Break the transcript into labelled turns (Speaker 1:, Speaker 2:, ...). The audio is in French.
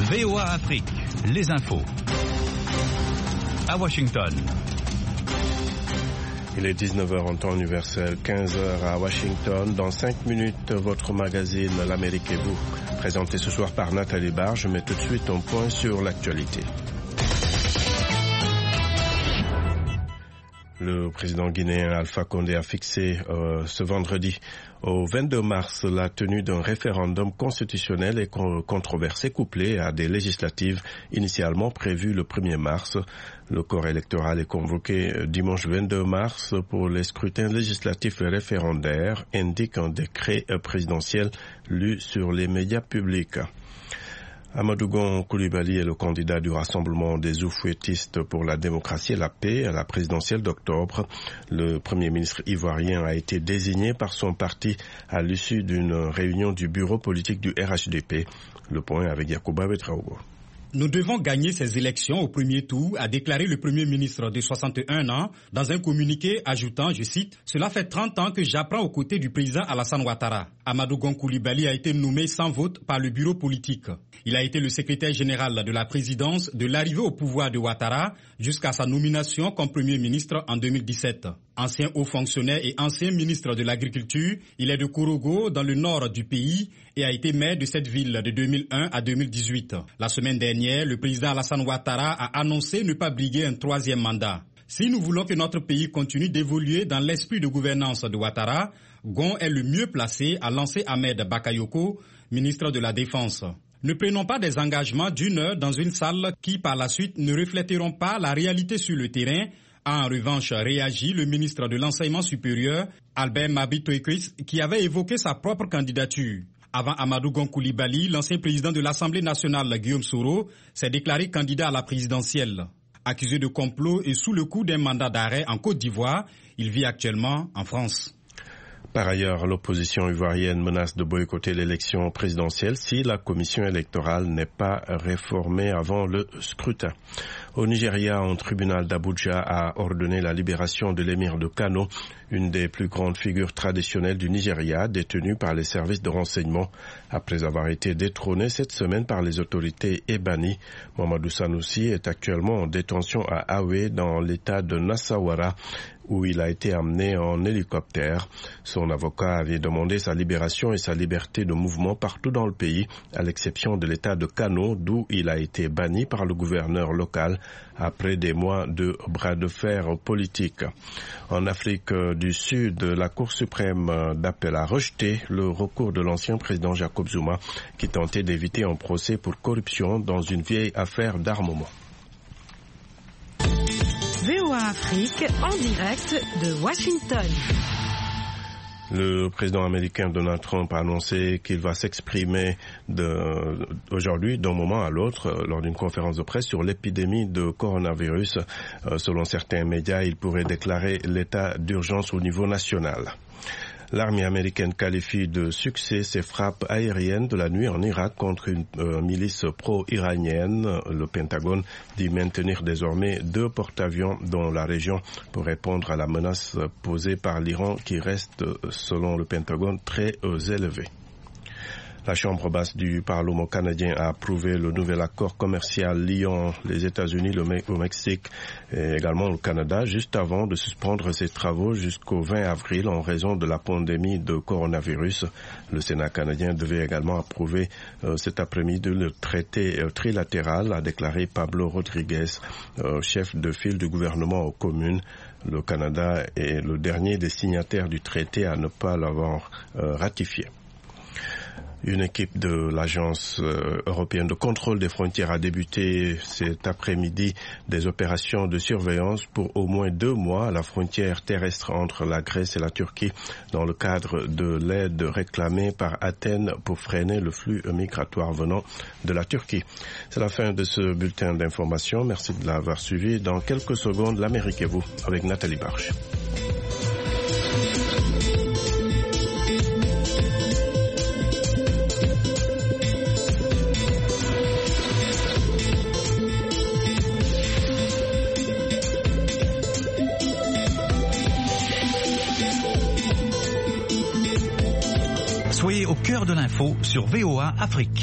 Speaker 1: VOA Afrique, les infos. À Washington.
Speaker 2: Il est 19h en temps universel, 15h à Washington. Dans 5 minutes, votre magazine L'Amérique et vous, présenté ce soir par Nathalie Barge, met tout de suite un point sur l'actualité. Le président guinéen Alpha Condé a fixé ce vendredi au 22 mars la tenue d'un référendum constitutionnel et controversé couplé à des législatives initialement prévues le 1er mars. Le corps électoral est convoqué dimanche 22 mars pour les scrutins législatifs et référendaires, indique un décret présidentiel lu sur les médias publics. Amadou Gon Coulibaly est le candidat du Rassemblement des Oufouettistes pour la démocratie et la paix à la présidentielle d'octobre. Le Premier ministre ivoirien a été désigné par son parti à l'issue d'une réunion du bureau politique du RHDP. Le point avec Yacouba Betraogo.
Speaker 3: Nous devons gagner ces élections au premier tour, a déclaré le Premier ministre de 61 ans dans un communiqué ajoutant, je cite, « Cela fait 30 ans que j'apprends aux côtés du président Alassane Ouattara. » Amadou Gon Coulibaly a été nommé sans vote par le bureau politique. Il a été le secrétaire général de la présidence de l'arrivée au pouvoir de Ouattara jusqu'à sa nomination comme Premier ministre en 2017. Ancien haut fonctionnaire et ancien ministre de l'Agriculture, il est de Korogo dans le nord du pays et a été maire de cette ville de 2001 à 2018. La semaine dernière, le président Alassane Ouattara a annoncé ne pas briguer un 3e mandat. Si nous voulons que notre pays continue d'évoluer dans l'esprit de gouvernance de Ouattara, Gon est le mieux placé à lancer Ahmed Bakayoko, ministre de la Défense. Ne prenons pas des engagements d'une heure dans une salle qui, par la suite, ne reflèteront pas la réalité sur le terrain, a en revanche réagi le ministre de l'Enseignement supérieur, Albert Mabitoekris, qui avait évoqué sa propre candidature. Avant Amadou Gon Coulibaly, l'ancien président de l'Assemblée nationale, Guillaume Soro, s'est déclaré candidat à la présidentielle. Accusé de complot et sous le coup d'un mandat d'arrêt en Côte d'Ivoire, il vit actuellement en France.
Speaker 2: Par ailleurs, l'opposition ivoirienne menace de boycotter l'élection présidentielle si la commission électorale n'est pas réformée avant le scrutin. Au Nigeria, un tribunal d'Abuja a ordonné la libération de l'émir de Kano, une des plus grandes figures traditionnelles du Nigeria, détenue par les services de renseignement. Après avoir été détrôné cette semaine par les autorités et banni, Mamadou Sanusi est actuellement en détention à Awe dans l'état de Nasawara, où il a été amené en hélicoptère. Son avocat avait demandé sa libération et sa liberté de mouvement partout dans le pays, à l'exception de l'état de Kano, d'où il a été banni par le gouverneur local après des mois de bras de fer politiques. En Afrique du Sud, la Cour suprême d'appel a rejeté le recours de l'ancien président Jacob Zuma qui tentait d'éviter un procès pour corruption dans une vieille affaire d'armement.
Speaker 4: VOA Afrique en direct de Washington.
Speaker 2: Le président américain Donald Trump a annoncé qu'il va s'exprimer aujourd'hui d'un moment à l'autre lors d'une conférence de presse sur l'épidémie de coronavirus. Selon certains médias, il pourrait déclarer l'état d'urgence au niveau national. L'armée américaine qualifie de succès ses frappes aériennes de la nuit en Irak contre une milice pro-iranienne. Le Pentagone dit maintenir désormais 2 porte-avions dans la région pour répondre à la menace posée par l'Iran qui reste, selon le Pentagone, très élevée. La Chambre basse du Parlement canadien a approuvé le nouvel accord commercial liant les États-Unis, le Mexique et également le Canada, juste avant de suspendre ses travaux jusqu'au 20 avril en raison de la pandémie de coronavirus. Le Sénat canadien devait également approuver cet après-midi le traité trilatéral, a déclaré Pablo Rodriguez, chef de file du gouvernement aux communes. Le Canada est le dernier des signataires du traité à ne pas l'avoir ratifié. Une équipe de l'Agence européenne de contrôle des frontières a débuté cet après-midi des opérations de surveillance pour au moins 2 mois à la frontière terrestre entre la Grèce et la Turquie dans le cadre de l'aide réclamée par Athènes pour freiner le flux migratoire venant de la Turquie. C'est la fin de ce bulletin d'information. Merci de l'avoir suivi. Dans quelques secondes, l'Amérique et vous avec Nathalie Barge.
Speaker 1: Soyez au cœur de l'info sur VOA Afrique.